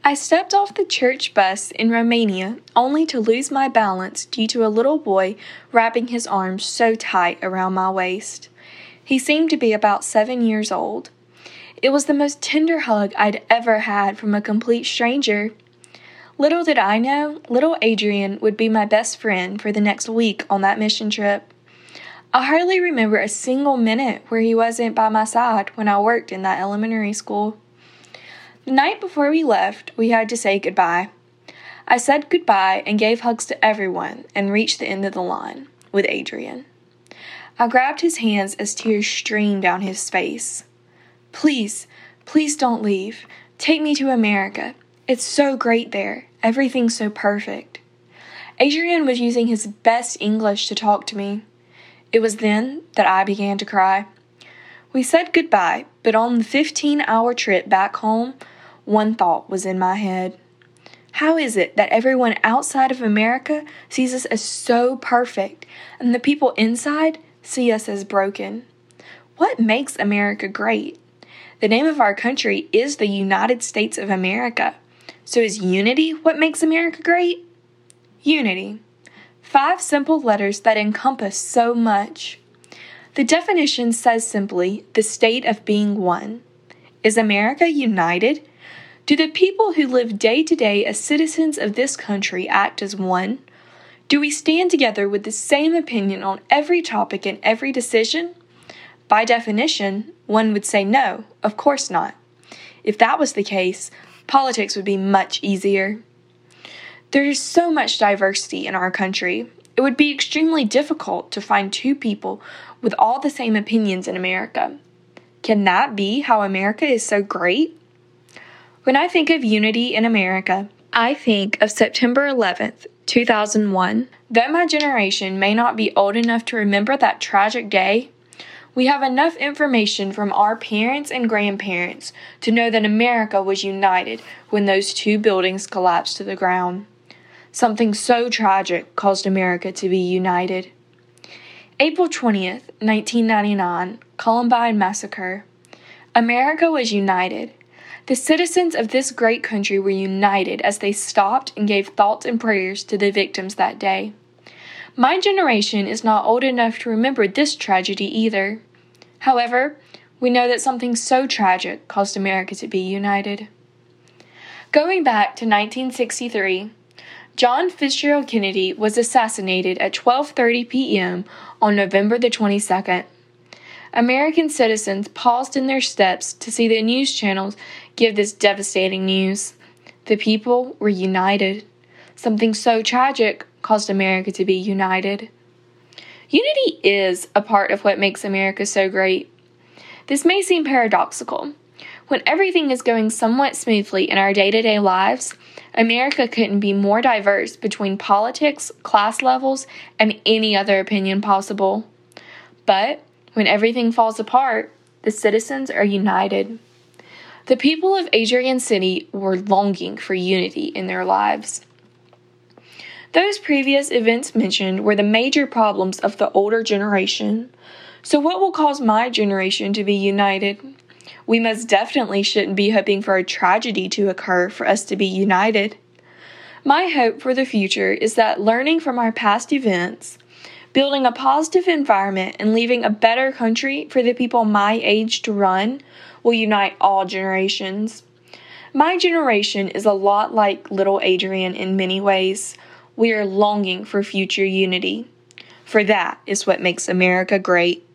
I stepped off the church bus in Romania only to lose my balance due to a little boy wrapping his arms so tight around my waist. He seemed to be about 7 years old. It was the most tender hug I'd ever had from a complete stranger. Little did I know, little Adrian would be my best friend for the next week on that mission trip. I hardly remember a single minute where he wasn't by my side when I worked in that elementary school. The night before we left, we had to say goodbye. I said goodbye and gave hugs to everyone and reached the end of the line with Adrian. I grabbed his hands as tears streamed down his face. Please, please don't leave. Take me to America. It's so great there. Everything's so perfect. Adrian was using his best English to talk to me. It was then that I began to cry. We said goodbye, but on the 15-hour trip back home, one thought was in my head. How is it that everyone outside of America sees us as so perfect, and the people inside see us as broken? What makes America great? The name of our country is the United States of America. So is unity what makes America great? Unity. 5 simple letters that encompass so much. The definition says simply, the state of being one. Is America united? Do the people who live day to day as citizens of this country act as one? Do we stand together with the same opinion on every topic and every decision? By definition, one would say no, of course not. If that was the case, politics would be much easier. There is so much diversity in our country. It would be extremely difficult to find 2 people with all the same opinions in America. Can that be how America is so great? When I think of unity in America, I think of September 11th, 2001. Though my generation may not be old enough to remember that tragic day, we have enough information from our parents and grandparents to know that America was united when those 2 buildings collapsed to the ground. Something so tragic caused America to be united. April 20th, 1999, Columbine Massacre. America was united. The citizens of this great country were united as they stopped and gave thoughts and prayers to the victims that day. My generation is not old enough to remember this tragedy either. However, we know that something so tragic caused America to be united. Going back to 1963, John Fitzgerald Kennedy was assassinated at 12:30 p.m. on November the 22nd. American citizens paused in their steps to see the news channels give this devastating news. The people were united. Something so tragic caused America to be united. Unity is a part of what makes America so great. This may seem paradoxical. When everything is going somewhat smoothly in our day-to-day lives, America couldn't be more diverse between politics, class levels, and any other opinion possible. But when everything falls apart, the citizens are united. The people of Adrian City were longing for unity in their lives. Those previous events mentioned were the major problems of the older generation. So what will cause my generation to be united? We most definitely shouldn't be hoping for a tragedy to occur for us to be united. My hope for the future is that learning from our past events, building a positive environment, and leaving a better country for the people my age to run will unite all generations. My generation is a lot like little Adrian in many ways. We are longing for future unity. For that is what makes America great.